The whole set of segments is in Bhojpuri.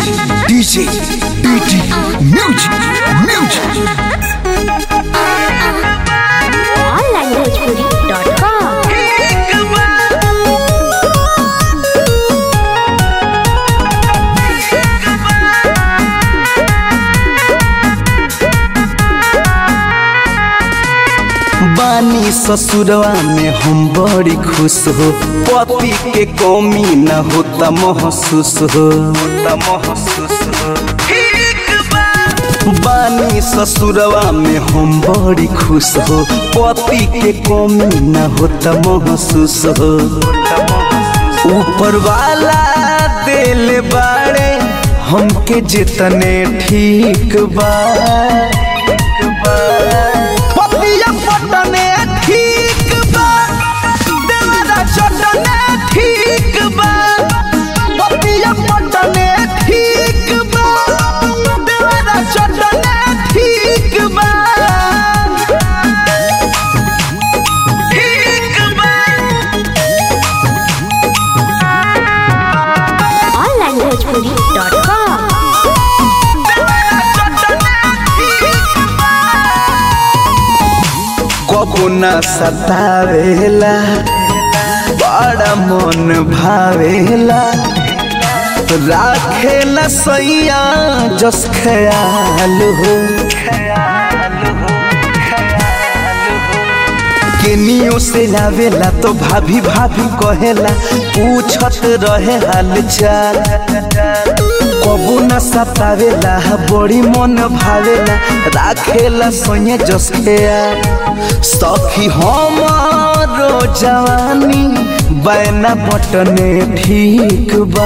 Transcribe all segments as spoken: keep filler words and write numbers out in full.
DJ DT music music online Bhojpuri dot com. बानी ससुरवा में हम बड़ी खुश हो, पति के कमी न होता महसूस हो महसूस हो बानी ससुरवा में हम बड़ी खुश हो, पति के कमी न होता महसूस हो। ऊपर वाला दिल बाड़े हमके जितने ठीक बा, पटने ठीक बा, देवरा चटने ठीक बा, पतिया पटने ठीक बा, देवरा चटने ठीक बा, ठीक बा। Online Bhojpuri dot com. कबो न सतावेला, बड़ा मन भावेला, राखेला सैया जस ख्याल हो केनियो से आवेला तो भाभी भाभी कहेला, पूछत रहे हाल चाल। कबो न सतावेला, बड़ी मन भावेला, राखेला सोये जस ख्याल। सखी हमारो जवानी बैना बटने ठीक बा,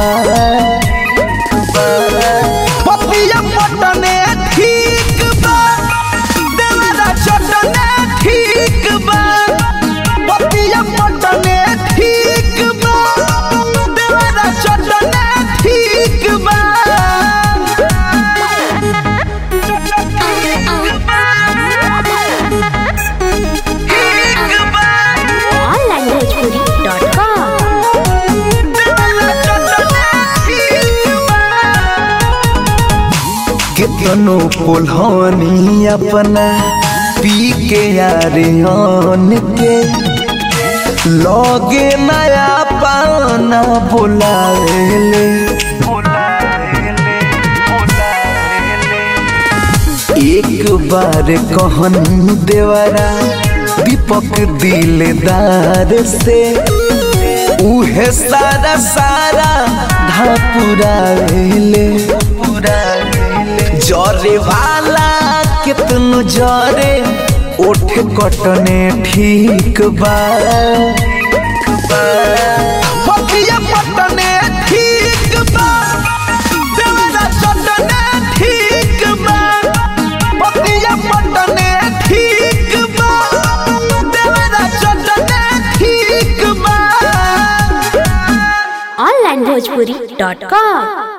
पतिया बटने ठीक बा, देवरा चटने ठीक बा, पतिया बटने ठीक बा, देवरा चटने ठीक बा। Online Bhojpuri dot com. कितनो पुल्हानी अपना पी के यारियन के लगे नया पाना बुलावेले, एक बार कहनी देवरा दीपक दिलदार से, उहे सारा सारा धापुरावेले। जरे वाला कितनो जरे, ओठ कटने ठीक बा, पतिया पटने ठीक बा, देवरा चटने ठीक बा, पतिया पटने ठीक बा, देवरा चटने ठीक बा। Online Bhojpuri dot com.